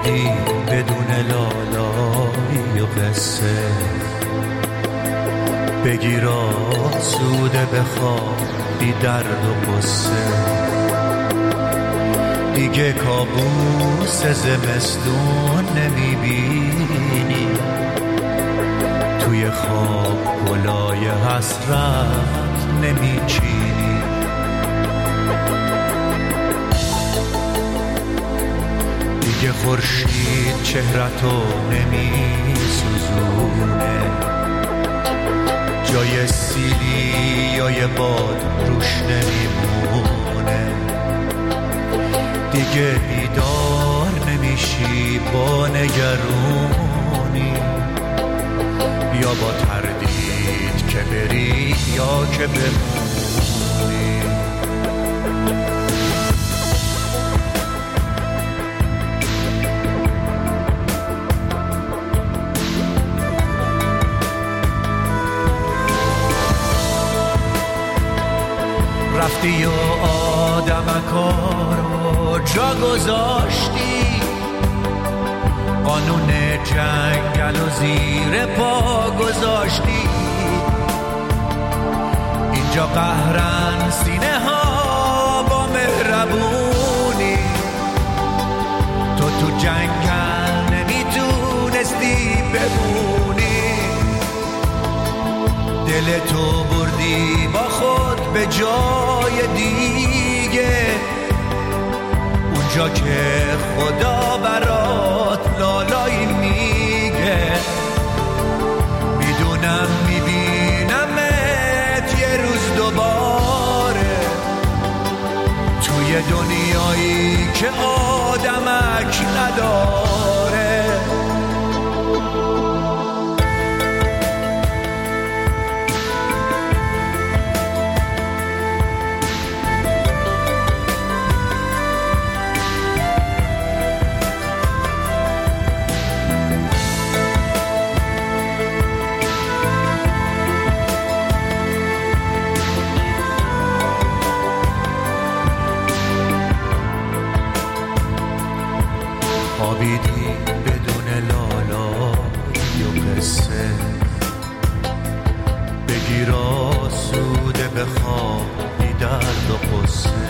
خوابیدی بدون لالایی و قصه، بگیر آسوده بخواب بی درد و قصه. دیگه کابوس زمستون نمیبینی، توی خواب گلای حسرت نمیچینی. دیگه خورشید چهرتو نمیسوزونه، جای سیلی یا یه باد روش نمیمونه. دیگه بیدار نمیشی با نگرونی، یا با تردید که بری یا که بمونی. رفتی و آدمکارو جا گذاشتی، قانون جنگل و زیر پا گذاشتی. اینجا قهرن سینه ها با مهربونی، تو جنگل نمیتونستی بمونی. دل تو بردی با خود به جای دیگه، اونجا که خدا برات لالایی میگه. میدونم میبینمت یه روز دوباره، توی دنیایی که آدمک نداره. خوابیدی بدون لالایی و قصه، بگیر آسوده بخواب بی درد و قصه.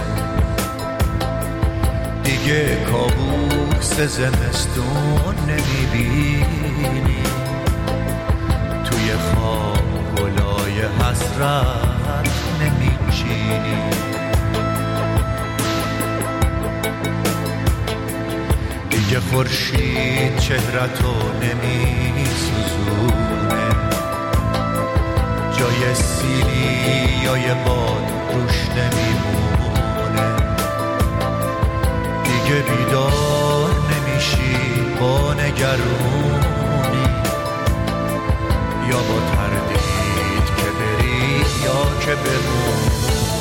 دیگه کابوس زمستون نمیبینی، توی خواب گلای حسرت نمیچینی. دیگه خورشید چهرتو نمیسوزونه، جای سیلی یا یه باد روش نمیمونه. دیگه بیدار نمیشی با نگرونی، یا با تردید که بری یا که بمونی.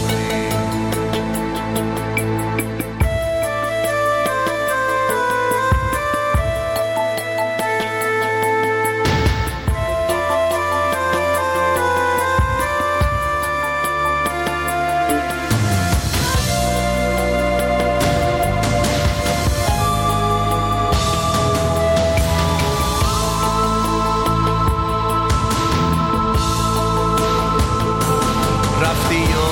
رفتی و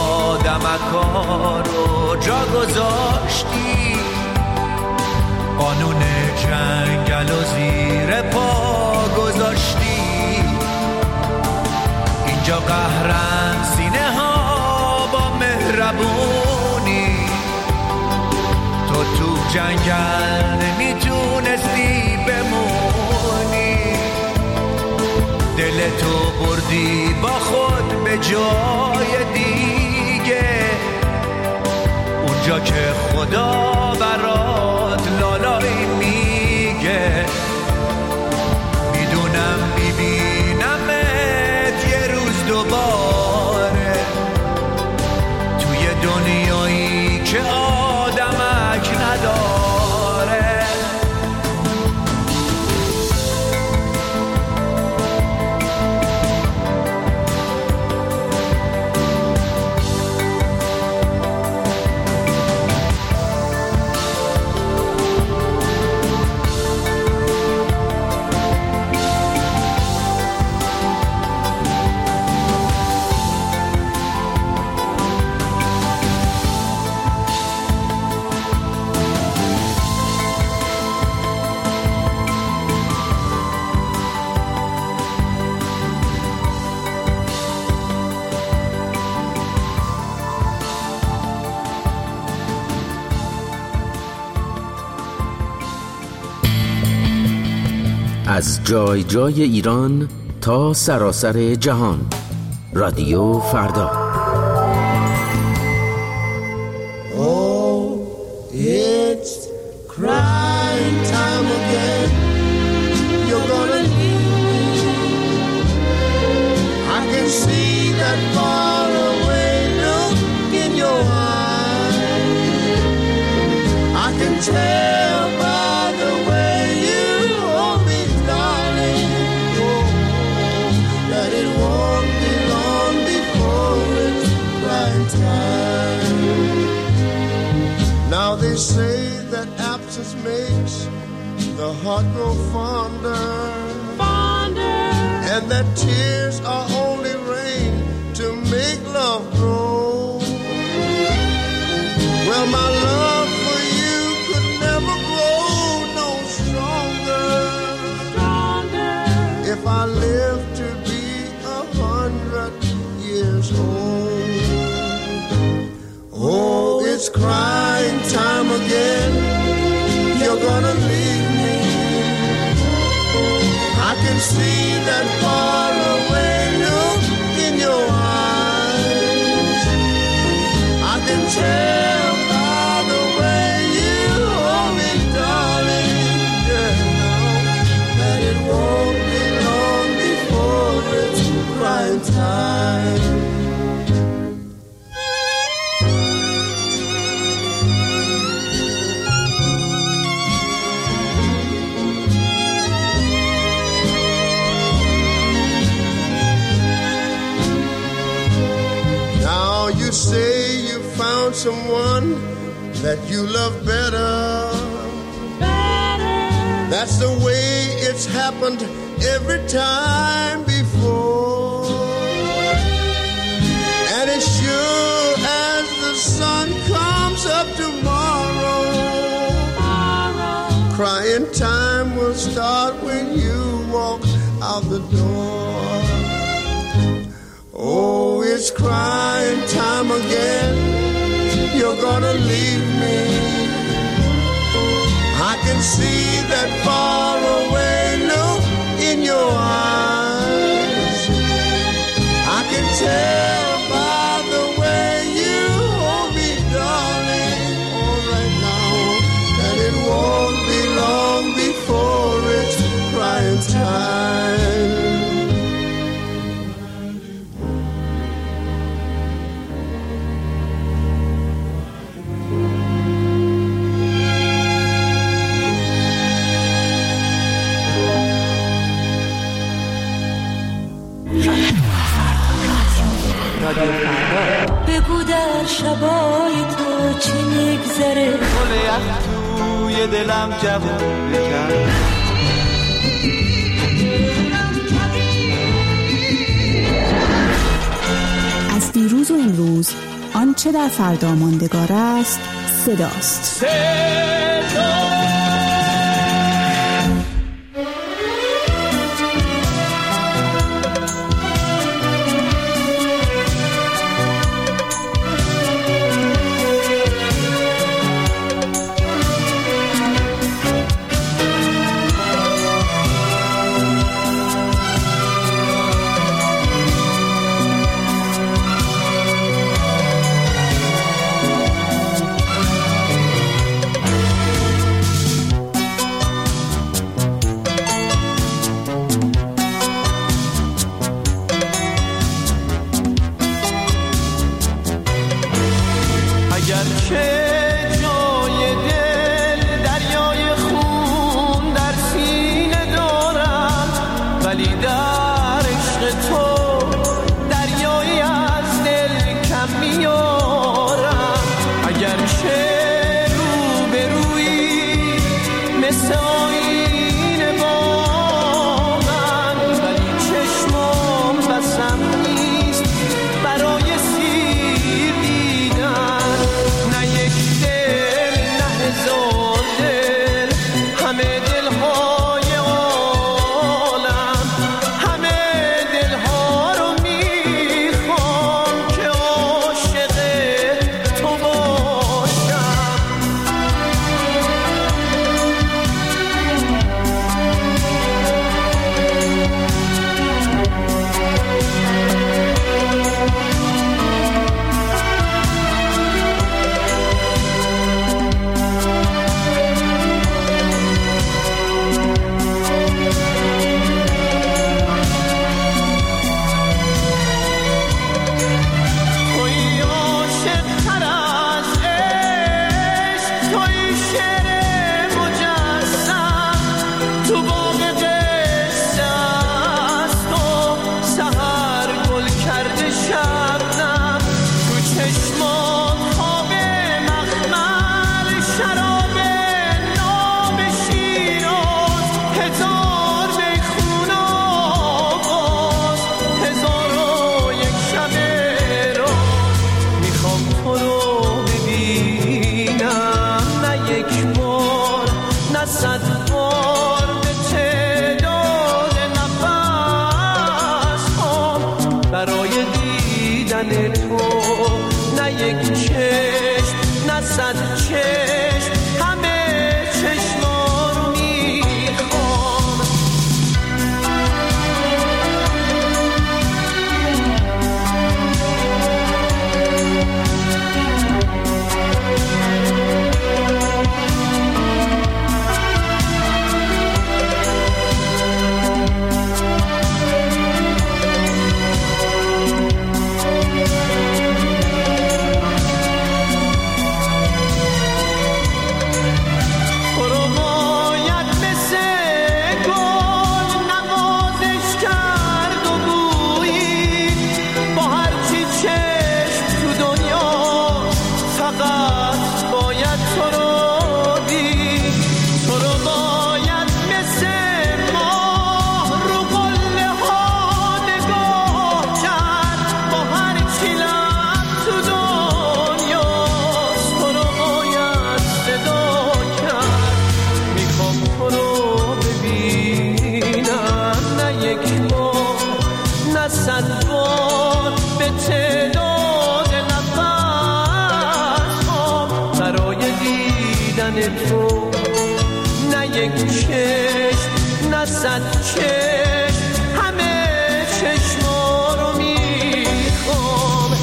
آدمکارو جا گذاشتی، قانون جنگل و زیر پا گذاشتی. اینجا قهرن سینه ها با مهربونی، تو جنگل نمیتونستی بمونی. دل تو بردی با خود به جای دیگه، اونجا که خدا برات لالایی میگه. میدونم میبینمت یه روز دوباره، توی دنیایی که آدمک نداره. از جای جای ایران تا سراسر جهان. رادیو فردا. Oh, it's crying time again. You're gonna leave me. I can see that far away look in your eyes. I can tell by the way you hold me, darling, oh, that it won't be long before it's crying time. Now they say that absence makes the heart grow fonder, and that tears are only rain to make love grow. Well, my love for you could never grow no stronger if I live to be 100 years old. Oh, it's crying time again. You're gonna leave me. I can see that far away look in your eyes. I can tell by the way you hold me, darling, yeah, that it won't be long before it's crying time. You say you found someone that you love better. That's the way it's happened every time before. And as sure as the sun comes up tomorrow, crying time will start when you walk out the door. Oh, it's crying time again. You're gonna leave me. I can see that far away look in your eyes. I can tell by the way you hold me, darling, all right now, that it won't be long before it's crying time. بگو در شبای تو چی میگذره، گل یخ توی دلم جوون بکن. از دیروز و امروز آنچه در فردا ماندگار است صداست. صد چشم همه چشما رو میخوام. تو نه یک چشم نه صد چشم همه چشما رو میخوام.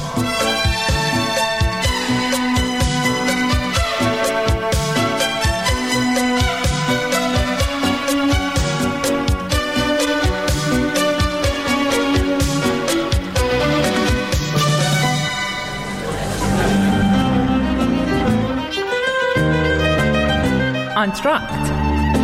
آنتراکت.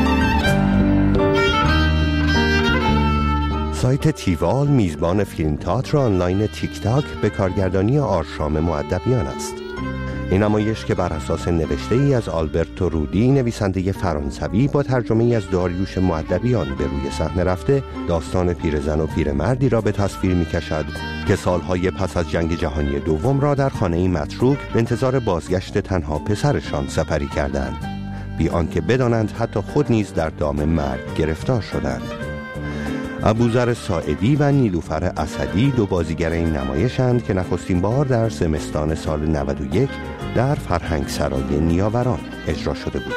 سایت تیوال میزبان فیلم تئاتر آنلاین تیک تاک به کارگردانی آرشام مؤدبیان است. این نمایش که بر اساس نوشته ای از آلبرتو رودی نویسنده فرانسوی با ترجمه ای از داریوش مؤدبیان به روی صحنه رفته، داستان پیرزن و پیرمردی را به تصویر می‌کشد که سالهای پس از جنگ جهانی دوم را در خانه‌ای متروک به انتظار بازگشت تنها پسرشان سپری کردند، بی آنکه بدانند حتی خود نیز در دام مرگ گرفتار شدند. ابوذر ساعدی و نیلوفر اسدی دو بازیگر این نمایشند که نخستین بار در زمستان سال 91 در فرهنگ سرای نیاوران اجرا شده بود.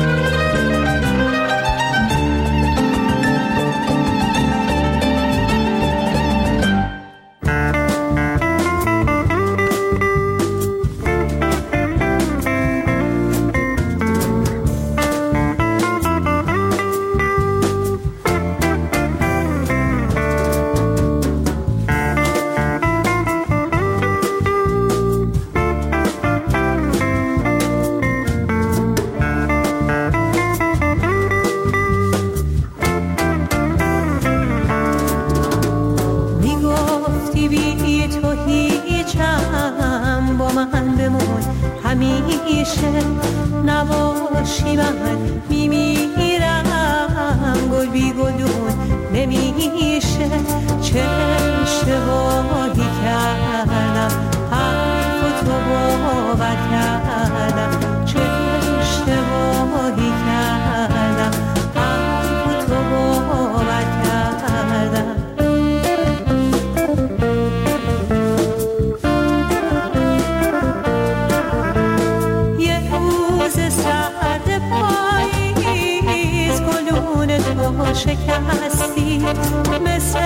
شکستی مثل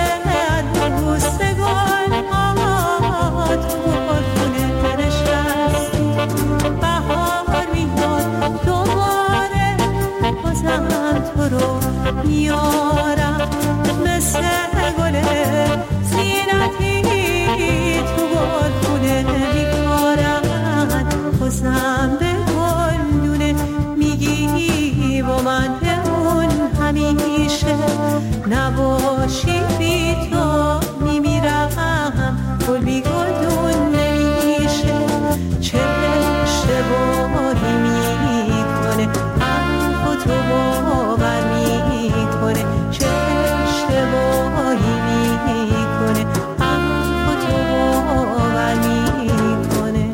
دوستگان آمد خونه نشستی. بهار میاد دوباره بازم تو رو میارم مثل گل زینتی تو گلخونه میکارم. بازم به گلدونه میگی با من همیشه نباشی بی تو میمیرم. گل بی گلدون نمیشه چه اشتباهی میکنه اما تو باور میکنه چه اشتباهی میکنه اما تو باور میکنه.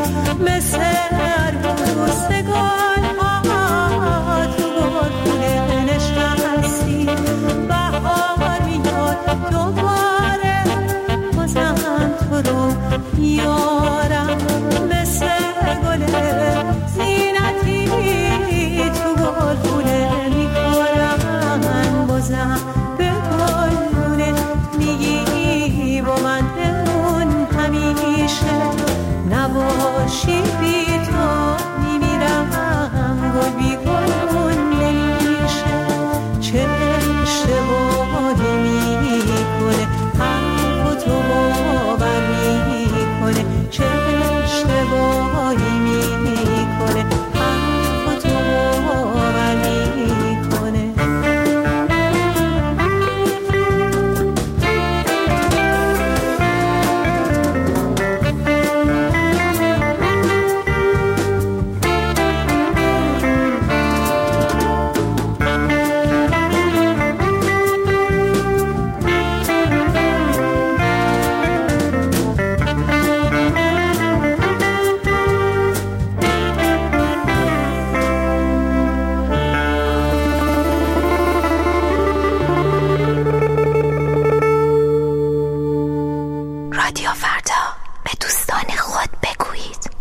مثل روزگار ها تو گلخونه نشستی. بهار میاد دوباره بازم تو رو میارم، مثل گل زینتی تو گلخونه میکارم. بازم به گلخونه میگی با من بمون همیشه، نباشی بی تو میمیرم، گل بی گلون نمیشه. چه اشتباهی میکنه حرف تو باور میکنه، چه اشتباهی میکنه حرف تو باور میکنه. رادیو فردا، به دوستان خود بگویید.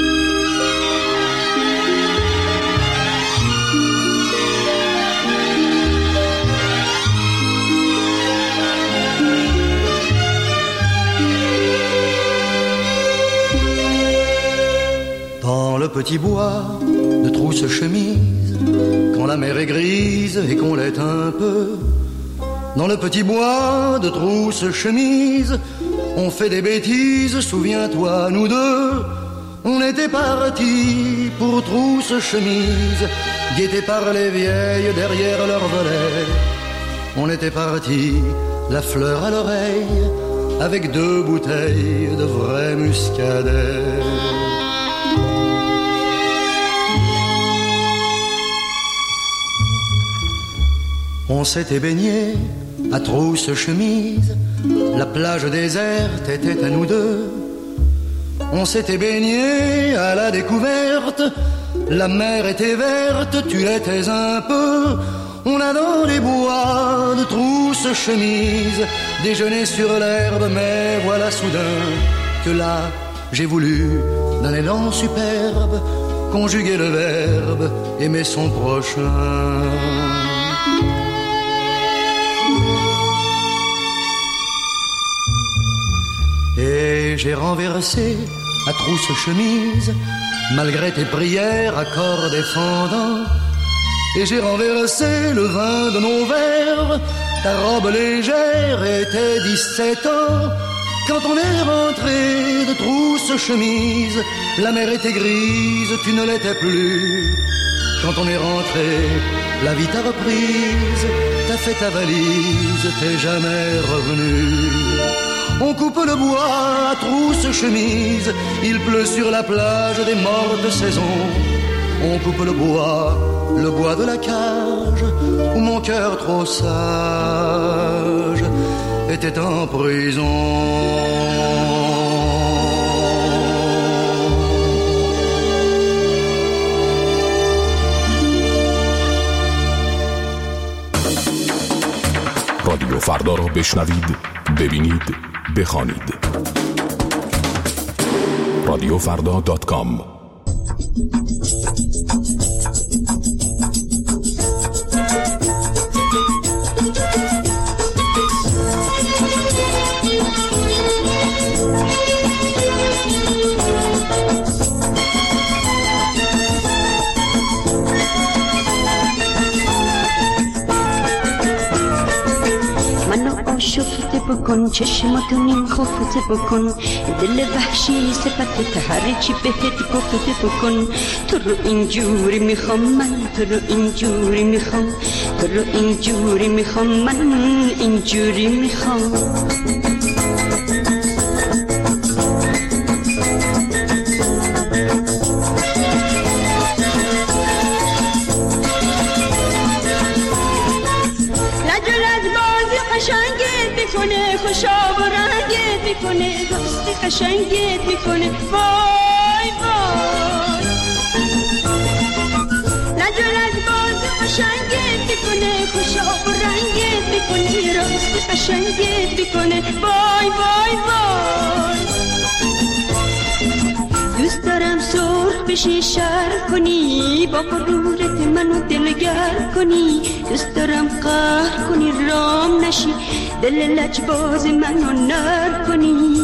Dans le petit bois de trousse-chemise, quand la mer est grise et qu'on l'est un peu, dans le petit bois de trousse-chemise, on fait des bêtises, souviens-toi, nous deux. On était partis pour trousse-chemise, guettés par les vieilles derrière leur volet. On était partis, la fleur à l'oreille, avec 2 bouteilles de vrai muscadet. On s'était baigné à trousse-chemise, la plage déserte était à nous deux. On s'était baigné à la découverte, la mer était verte, tu l'étais un peu. On a dans les bois de trousse-chemise déjeuné sur l'herbe, mais voilà soudain que là j'ai voulu, d'un élan superbe, conjuguer le verbe aimer son prochain. Et j'ai renversé à trousse-chemise, malgré tes prières à corps défendant. Et j'ai renversé le vin de nos verres, ta robe légère était 17 ans. Quand on est rentré de trousse-chemise, la mer était grise, tu ne l'étais plus. Quand on est rentré, la vie t'a reprise, t'as fait ta valise, t'es jamais revenu. On coupe le bois à trousse-chemise, il pleut sur la plage des mortes saisons. On coupe le bois de la cage, où mon cœur trop sage était en prison. رادیو فردا را بشنوید، ببینید، بخوانید. رادیوفردا.com. شفته بکن چشماتو نیم خفته بکن، دل وحشی صفت هر چی بهت گفته بکن. تو رو اینجوری میخوام من، تو رو اینجوری میخوام، تو رو اینجوری میخوام من، اینجوری میخوام. خوشا و رنگت میکنه، دوستی قشنگت میکنه، وای وای وای لج و لج باز قشنگت میکنه خوشا و رنگت میکنه راست قشنگت میکنه وای وای وای دوست دارم سرخ بشی شر کنی با غرورت منو دلگر کنی دوست دارم قهر کنی رام نشی دل لجباز منو نر کنی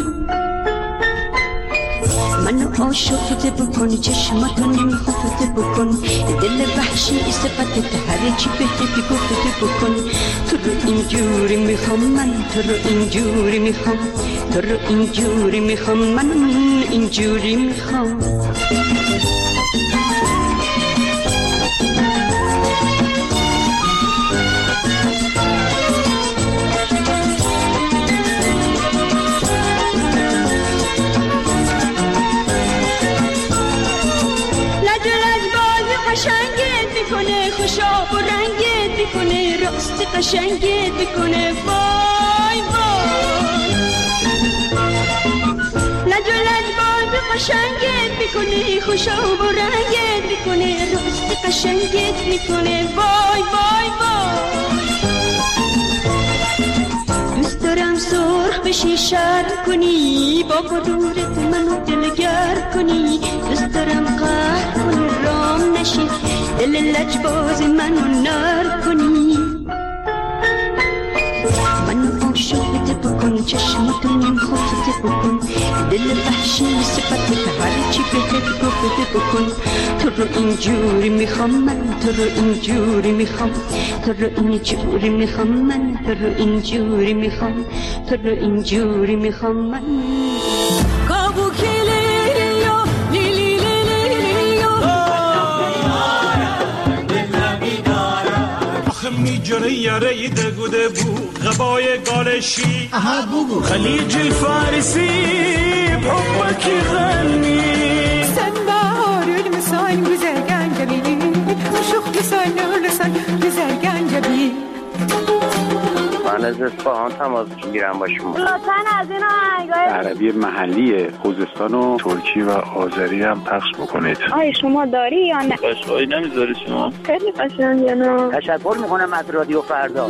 منو عاشقت بکن چشماتو نمیخوفت بکن دل وحشی صفت هر چی بهت گفت بکن تو رو اینجوری میخوام من تو رو اینجوری میخوام تو رو اینجوری میخوام من اینجوری میخوام قشنگت میکنه خوشا و رنگت میکنه راست قشنگت میکنه وای وای لج و لج باز قشنگت میکنه خوشا و رنگت میکنه راست قشنگت میکنه وای وای وای دوست دارم سرخ بشی شر کنی با غرورت منو دلگر کنی دوست دارم قهر کنی رام نشی دل لجباز منو نر کنی منو عاشقت بکن چشماتو نمیخوفت بکن دل وحشی صفت هر چی بهت گفت بکن تو رو اینجوری میخوام من تو رو اینجوری میخوام تو رو اینجوری میخوام من تو رو اینجوری میخوام تو رو اینجوری میخوام من میجره یاره دگوده بو غبای گالشی خلیج الفارسی بحبك يغني سنبار المساين بزرگان جبيني وشوخ لسان ولسان بزرگان جبين من از اصفهان تماس میگیرم با شما لطفاً از این آهنگای عربی محلی خوزستان و ترکی و آذری هم پخش بکنید. آیا شما داری یا نه؟ قشقایی نمیذاری شما؟ خیلی قشنگه نه؟ تشکر میکنم از رادیو فردا.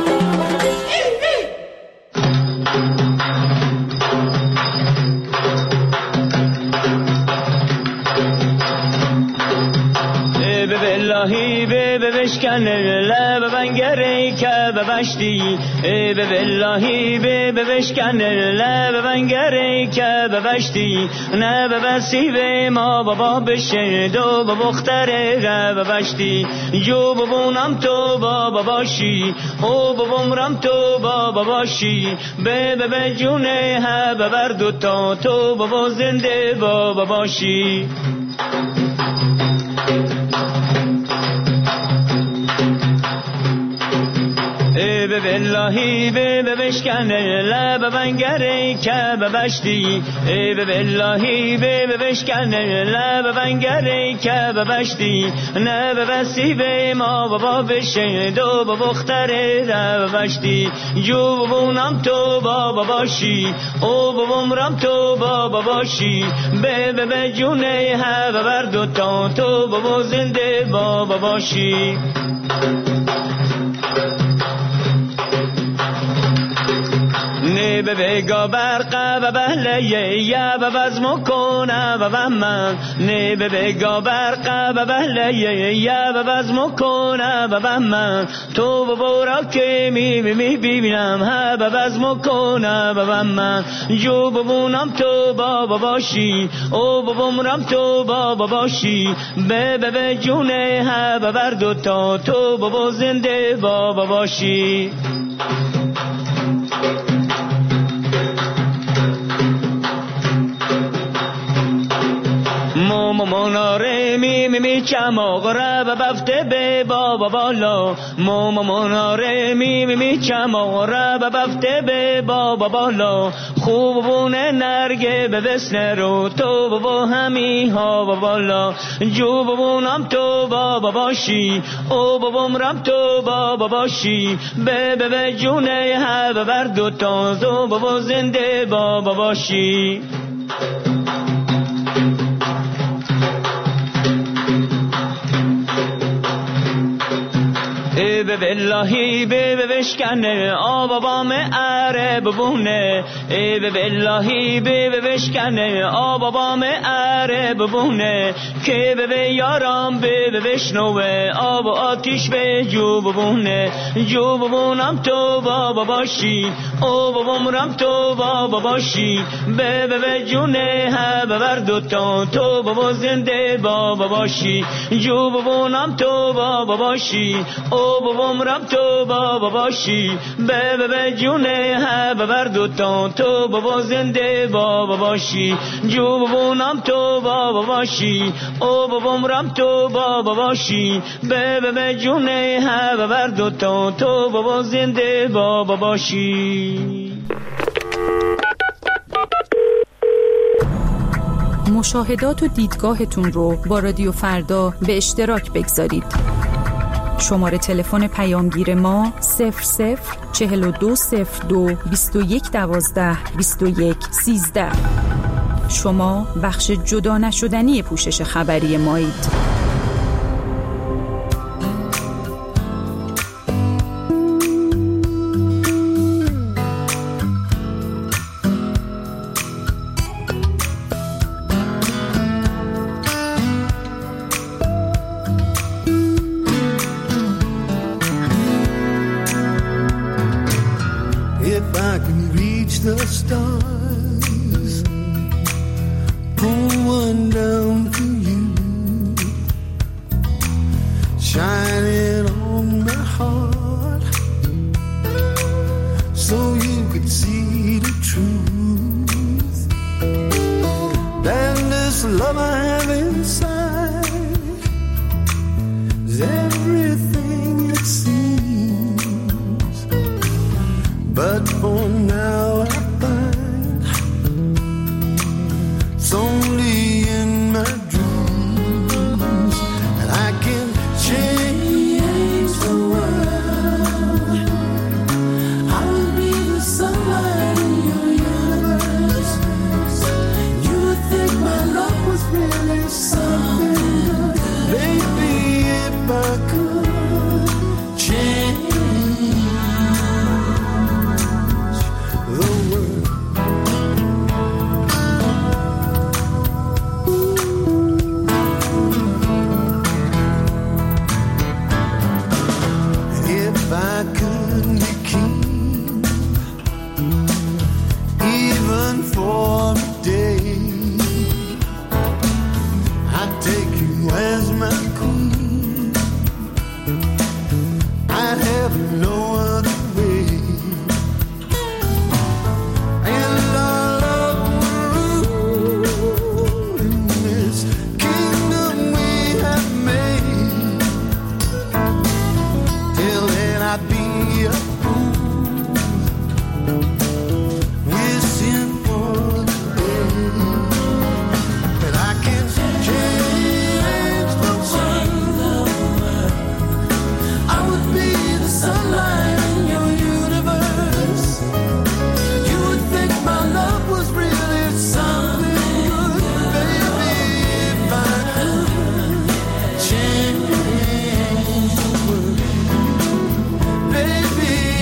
باللهی به بشکن لب بنگری که ببشتی به باللهی به بشکن لب بنگری که ببشتی نه ببسی به ما بابا بشه دو بختره ببشتی جو ببونم تو بابا باشی او ببومرم تو بابا باشی به جونه ها ببر دوتا تو بابا زنده بابا باشی به باللهی به بشکن لب بنگری که ببشتی به باللهی به بشکن لب بنگری که ببشتی نه ببسی به ما بابا بشه دو بختره ببشتی جو ببونم تو بابا باشی او ببومرم تو بابا باشی به جونه ها ببر دوتا تو بابا زنده بابا باشی نه به بگا برقه و بهلیه یا و بزم کنه و من نه به بگا برقه و بهلیه یا و بزم کنه و من تو ببورا که می ببینم ها و بزم کنه و من جو ببونم تو بابا باشی او ببومرم تو بابا باشی به جونه ها و بر دوتا تو بابا زنده بابا باشی مناره می چماغره و بفته به بابا بالا مناره می چماغره و بفته به بابا بالا خوبونه نرگه به وسنه رو تو بابا همی ها بالا جو ببونم تو بابا باشی او ببومرم تو بابا باشی به جونه ها ببر دوتا تو بابا زنده بابا باشی ای به بلهی به بشکنه آب بام اره ببونه ای به بلهی به بشکنه آب بام اره ببونه که به یارم به بشنوه آب آتیش به جو ببونه جو ببونم تو بابا باشی او ببومرم تو بابا باشی به جونه ها ببر دوتا تو بابا زنده بابا باشی جو ببونم تو بابا باشی او ببومرم تو بابا باشی به جونه ها ببر دوتا تو بابا زنده بابا باشی جو ببونم تو بابا باشی او ببومرم تو بابا باشی به جونه ها ببر دوتا تو بابا زنده بابا باشی. مشاهدات و دیدگاهتون رو با رادیو فردا به اشتراک بگذارید. شماره تلفن پیامگیر ما 004202 2112 2113. شما بخش جدا نشدنی پوشش خبری مایید. Baby,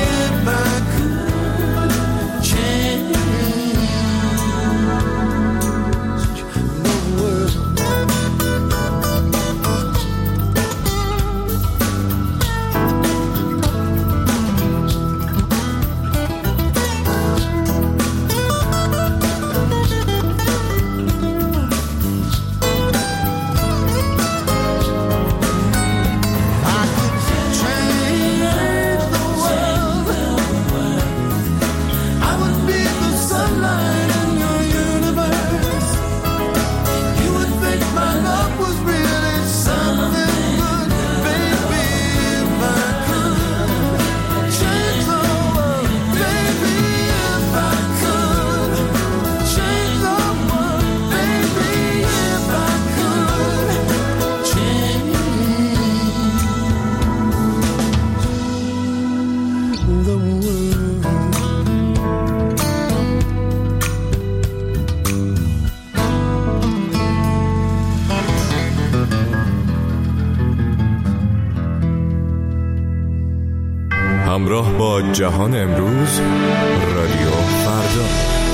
همراه با جهان امروز، رادیو فردا.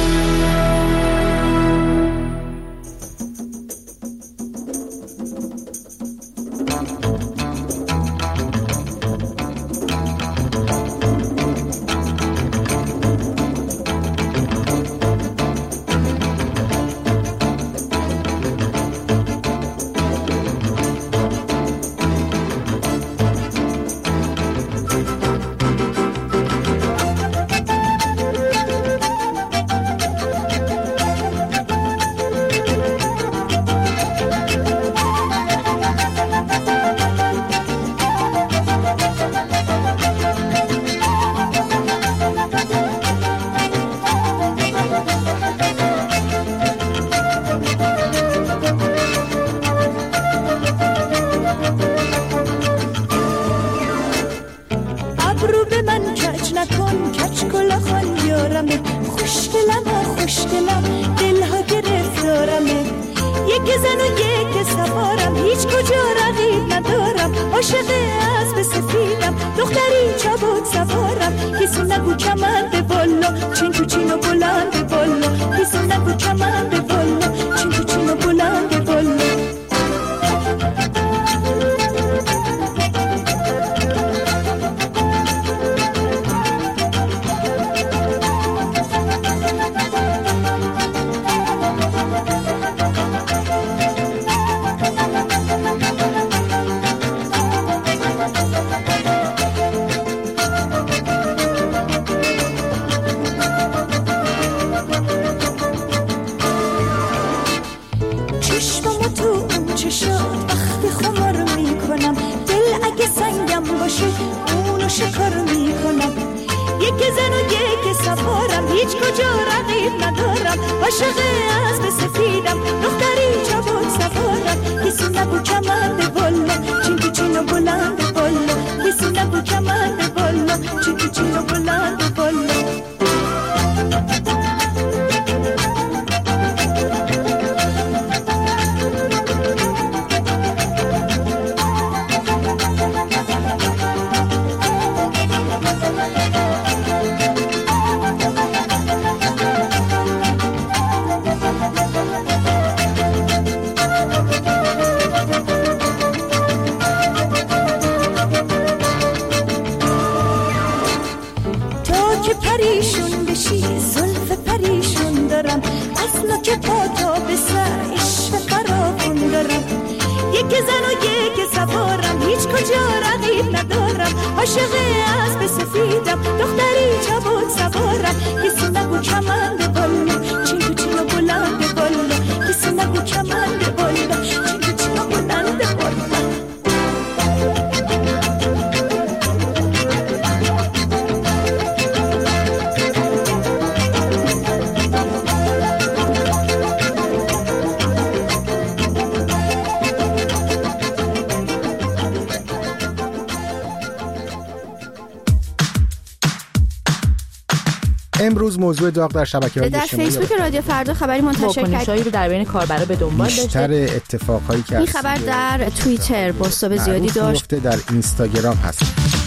امروز موضوع داغ در شبکه‌های اجتماعی در فیسبوک رادیو فردا خبری منتشر کرد رو در بین کاربرا به دنبال داشته. بیشتر اتفاقایی که این خبر در توییتر بازتاب زیادی داشت. در اینستاگرام هست.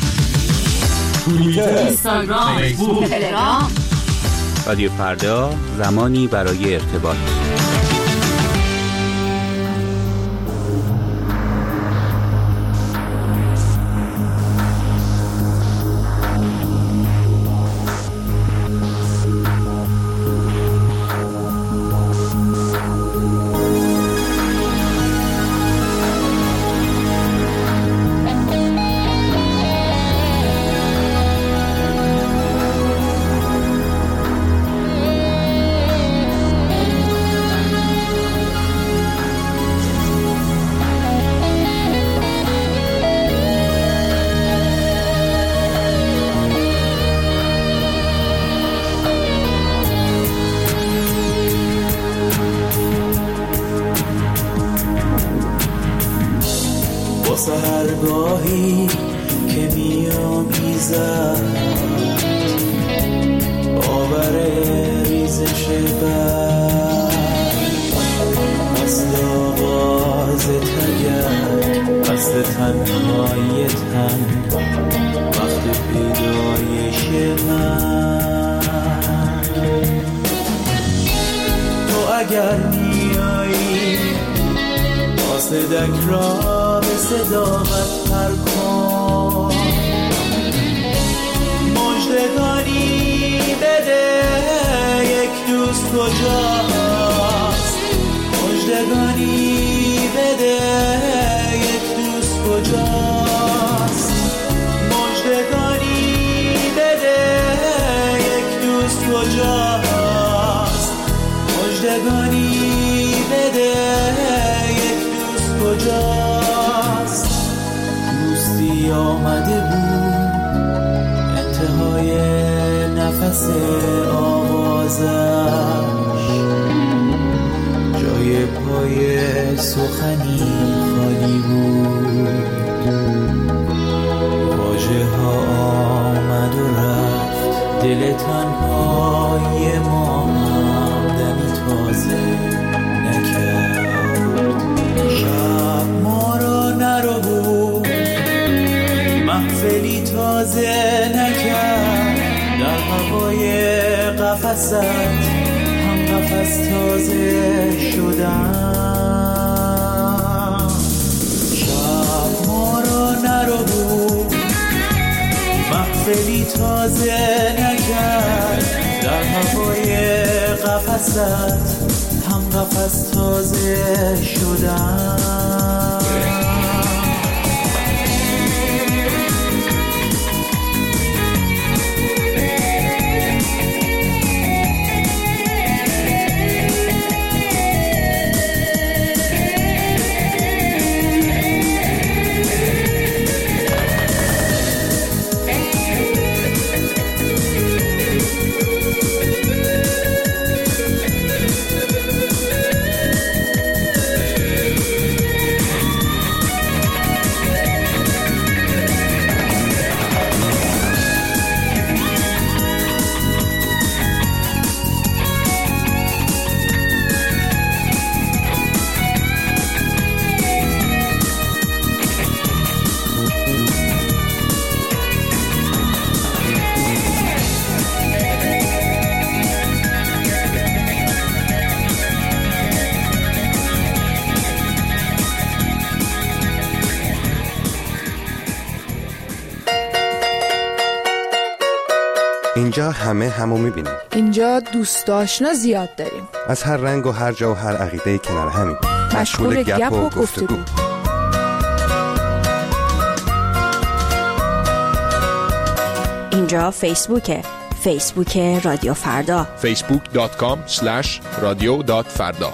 توییتر، اینستاگرام، فیسبوک، تلگرام. رادیو فردا، زمانی برای ارتباط. سحرگاهی که می‌آمیزد باور ریزش برق مثل آغاز تگرگ مثل تنهای تن وقت پیدا اگر میایی قاصدک را به صداقت پر کن مژدگانی بده یک دوست کجاست مژدگانی بده یک دوست کجاست مژدگانی بده یک دوست کجاست مژدگانی بده یک دوست کجاست دوستی آمده بود انتهای نفس آوازش جای پای سخنی خالی بود واژه ها آمد و رفت دل تنهای ما هم دمی تازه نکرد شب ما را نرو بود محفلی تازه نکرد در هوای قفست هم قفس تازه شدم شب ما را نرو بود محفلی تازه نکرد در هوای قفست هم قفس تازه شدم اینجا همو میبینیم. اینجا دوست آشنا زیاد داریم. از هر رنگ و هر جا و هر عقیده کنار همیم. مشغول گپ و گفتگو. اینجا فیسبوک رادیو فردا facebook.com/radio.farda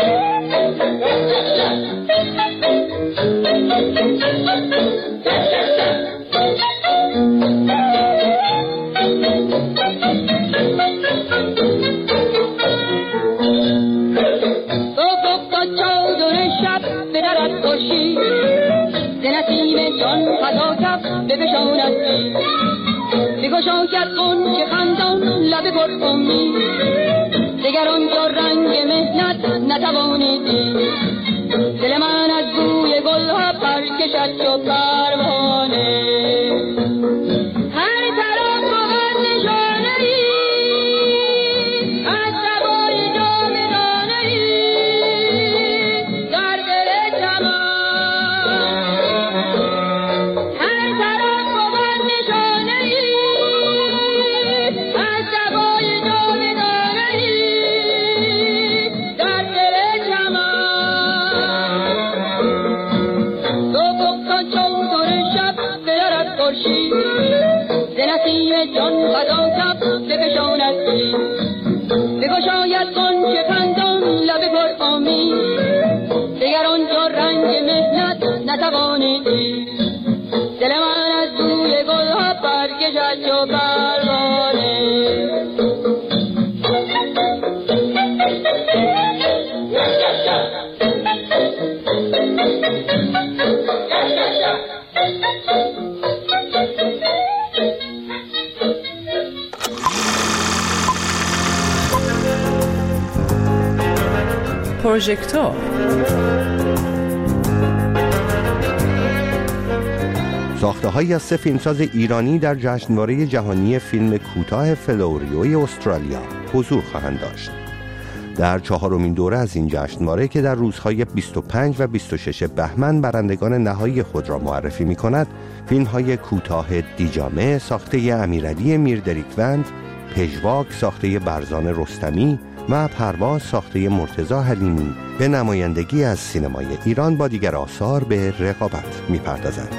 بگشاید غنچه خندان لب پرامید دگران جا رنگ مهنت نتوانیدی دل من از بوی گلها پرکشد چو پروانه هر طرف بود نشانه‌ای از سبای جاودانه‌ای در دل چمن جان خدا کف بکشاندی بگشاید غنچه خندان لب پرامید دگران جا رنگ مهنت نتوانیدی دل من از بوی گلها برکشد چو پروانه پروژکتور ساخته‌هایی از 3 فیلمساز ایرانی در جشنواره جهانی فیلم کوتاه فلوریوی استرالیا حضور خواهند داشت. در 4مین دوره از این جشنواره که در روزهای 25 و 26 بهمن برندگان نهایی خود را معرفی می‌کند، فیلم‌های کوتاه دیجامه ساخته امیرعلی میردریکوند، پژواک ساخته برزان رستمی و پرواز ساخته مرتضی حلیمی به نمایندگی از سینمای ایران با دیگر آثار به رقابت می‌پردازند.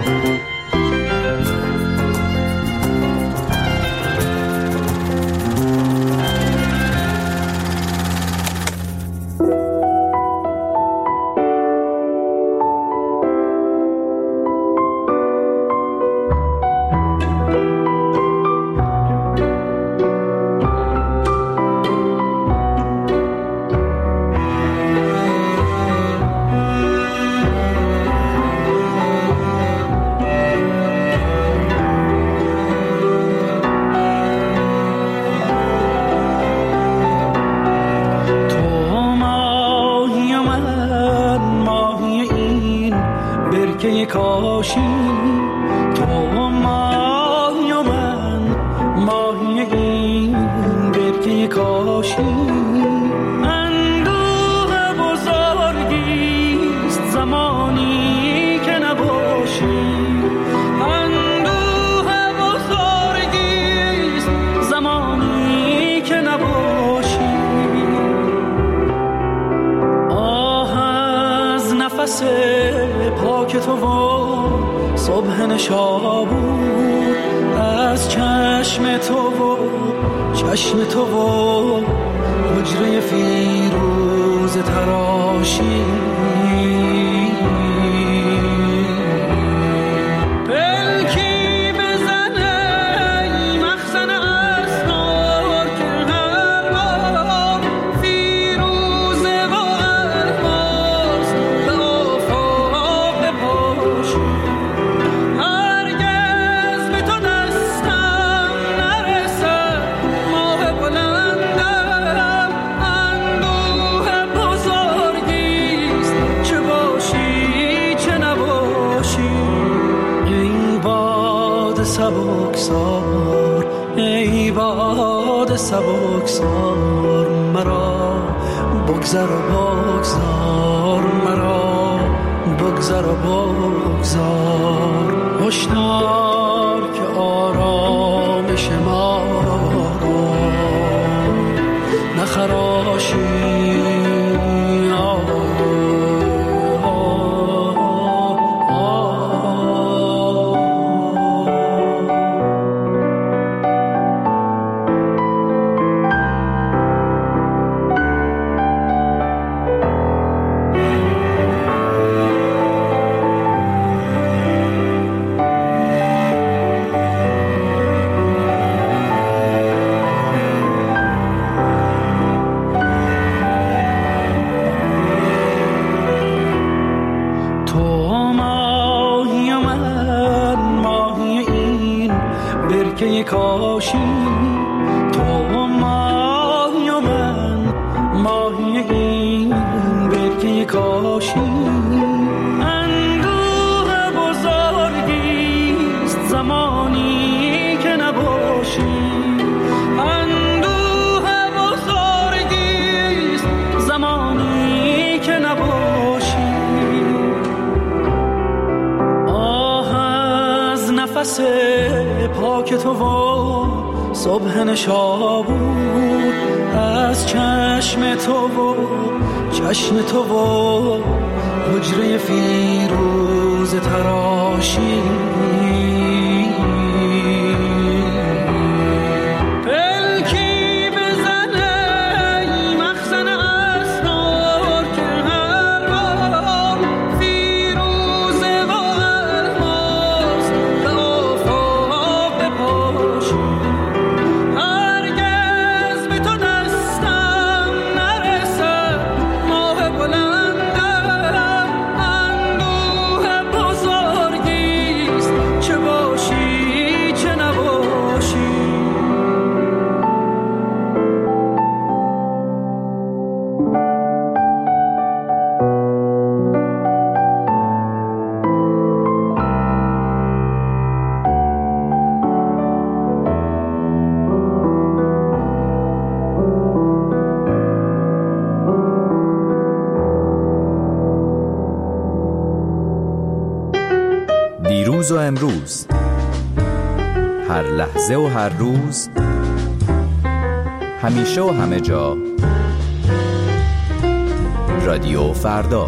پاک تو و صبح نشابور از چشم تو و چشم تو و حجره فیروز تراشی سبکسار ای باد سبکسار مرا بگذر و بگذار مرا بگذر و بگذار هشدار که آرامش ما را نخراشی باشی، تو ماهی و من ماهی این برکه کاشی. اندوه بزرگیست زمانی که نباشی، اندوه بزرگیست زمانی که نباشی. آه از نفس پاک تو و صبح نشابور، از چشم تو و چشم تو و حجره فیروز تراشی. دیروز و امروز، هر لحظه و هر روز، همیشه و همه جا، رادیو فردا.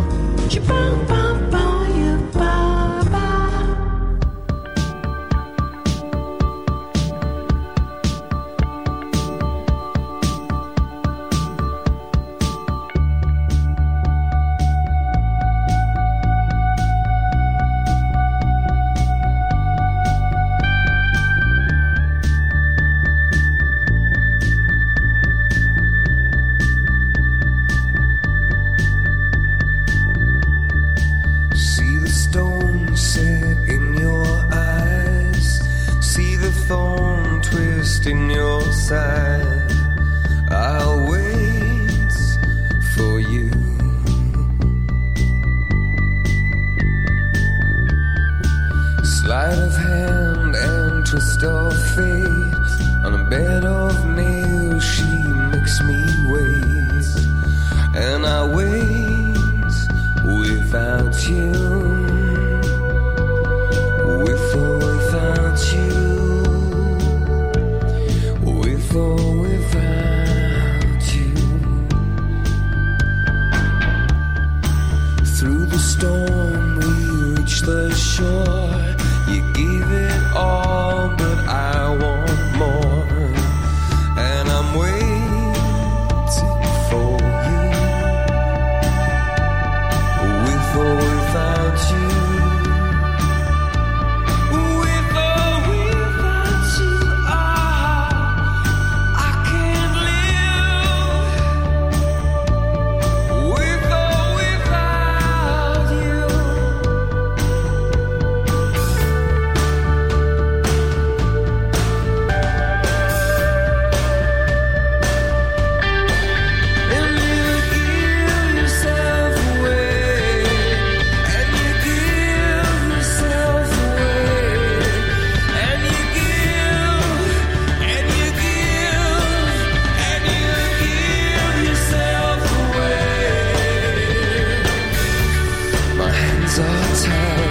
are tired.